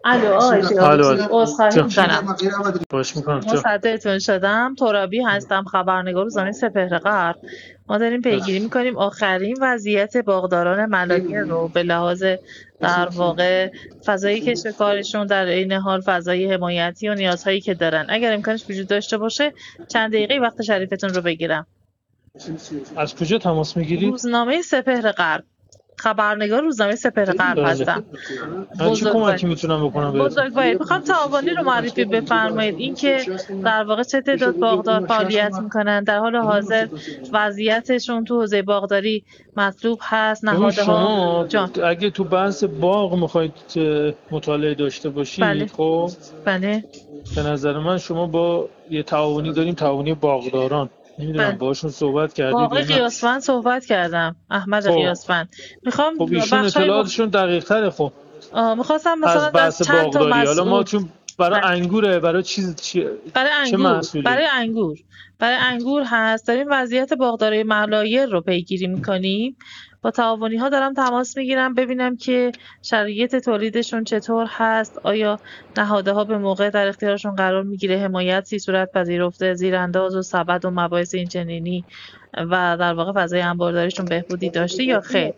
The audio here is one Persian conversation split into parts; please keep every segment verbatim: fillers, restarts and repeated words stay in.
الو آقای الو سیاوشی، الو عذرخواهی جا میکنم باش میکنم جا مصدقتون شدم. ترابی هستم، خبرنگار روزنامه سپهر غرب. ما داریم پیگیری میکنیم آخرین وضعیت باغداران ملاگه رو به لحاظ در واقع فضای کسب کارشون، در عین حال فضای حمایتی و نیازهایی که دارن. اگر امکانش وجود داشته باشه چند دقیقه وقت شریفتون رو بگیرم. از کجا تماس میگیرید؟ روزنامه سپهر غرب، خبرنگار روزنامه سپهر غرب بله. هستم. من چه بزرگوار کمکی میتونم بکنم بهتون؟ بزرگوارید میخوام تعاونی رو معرفی بفرمایید، اینکه در واقع چه تعداد باغدار فعالیت میکنن، در حال حاضر وضعیتشون تو حوزه باغداری مطلوب هست، ببین نهاده ها. شما جان. اگه تو بحث باغ میخواید اه، مطالعه داشته بله باشید، خب بله به نظر من شما با یه تعاونی داریم، تعاونی باغداران، نمیدونم بله باشون صحبت با کردید آقای یا نه. قیاسفند صحبت کردم، احمد خب قیاسفند. میخوام خب ایشون بخشای مخ... اطلاعاتشون دقیق تره. خب آه، میخواستم از مثلا از بحث چند تا باغداری، حالا ما مسئول. چون برای بله. انگوره، برای چیز چی... برای چه انگور محصولی؟ برای انگور برای انگور هست. داریم وضعیت باغداری ملایر رو پیگیری میکنیم. با تعاونی ها دارم تماس میگیرم ببینم که شرایط تولیدشون چطور هست، آیا نهاده ها به موقع در اختیارشون قرار میگیره، حمایتی صورت پذیرفته، زیرانداز و سبد و مباحث اینچنینی و در واقع فضای انبارداریشون بهبودی داشته یا خیر.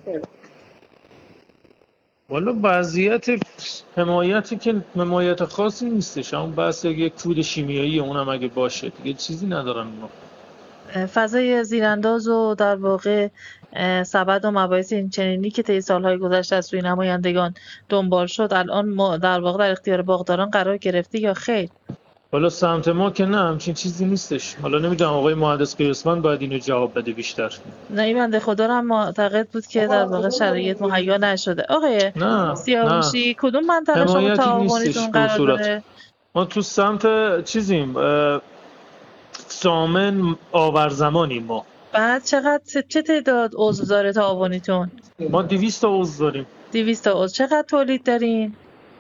والا وضعیت حمایتی که حمایت خاصی نیستش، اون بحث یک کود شیمیایی، اونم اگه باشه دیگه چیزی ندارن اونا. فضای زیرانداز و در واقع اه، سبد و مباحث اینچنینی که طی سالهای گذشته از سوی نمایندگان دنبال شد، الان ما در واقع در اختیار باغداران قرار گرفته یا خیر؟ حالا سمت ما که نه، همچین چیزی نیستش. حالا نمیدونم آقای مهندس قیاسمند باید اینو جواب بده بیشتر. نه، این بنده خدا رو هم معتقد بود که در واقع شرایط مهیا نشده. آقای نه نه سیاوشی، کدوم منطقه شما حمایتی نیستش تعاونیتون به اون قرار صورت. داره؟ ما تو سمت چیزیم، اه، سامن آورزمانیم. ما بعد چقدر چه تعداد عضو داره تعاونیتون؟ ما دویست تا عضو داریم. دویست تا عضو. چقدر تولید دارین؟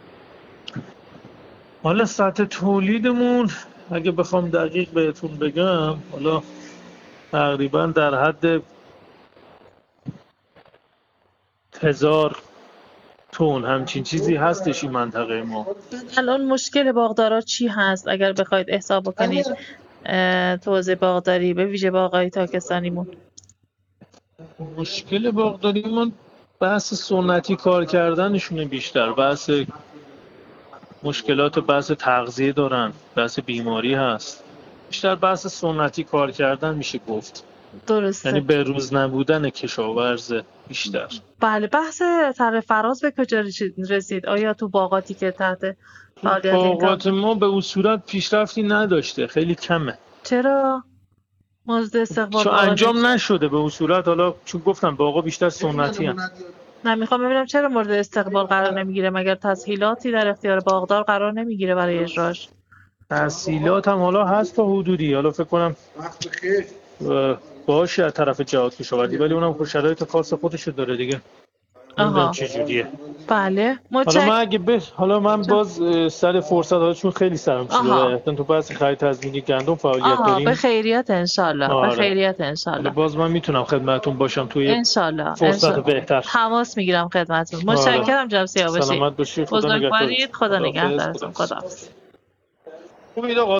حالا سطح تولیدمون اگه بخوام دقیق بهتون بگم، حالا تقریبا در حد هزار تن همچین چیزی هستش این منطقه ما. الان مشکل باغدارا چی هست اگر بخواید احساب بکنید اه، تو حوزه باغداری، به ویژه با آقای تاکستانیمون؟ مشکل باغداریمون بحث سنتی کار کردنشونه بیشتر، بحث مشکلات بحث تغذیه دارن، بحث بیماری هست، بیشتر بحث سنتی کار کردن میشه گفت، یعنی درسته. به روز نبودن کشاورزه بیشتر. بله. بحث تره فراز به کجا رسید؟ آیا تو باغاتی که تحت فعالیت این باغات کار؟ ما به اون صورت پیشرفتی نداشته، خیلی کمه، چرا مورد استقبال چون واقع انجام نمیشه؟ نشده به اون صورت. حالا چون گفتم باغا بیشتر سنتی هن. نه، میخوام ببینم چرا مورد استقبال قرار نمیگیره، مگر تسهیلاتی در اختیار باغدار قرار نمیگیره برای اجراش؟ تحصیلات هم حالا هست تا حدودی، حالا فکر کنم اه، باشه از طرف جهاد کشاورزی، ولی اونم خب شرایط خاص خودشو داره دیگه، نمیدونم آها. چه جوریه. بله حالا متشکرم. من اگه به حالا من باز اه، سر فرصت ها، چون خیلی سرم شلوغه، آها احتمال تو بحث خرید تضمینی گندم فعالیت آها به داریم. خیریت انشالله، به آره خیریت حالا انشالله. باز من میتونم خدمتتون باشم توی انشالله فرصت انشالله بهتر. تماس میگیرم خدمتتون. آره متشکرم جناب سیاوشی. سلامت باشی، خدا نگهدارت. بزرگوارید. خدا خداحافظ نگهدارتون. خداحافظ. خداحافظ. خوبید آقا.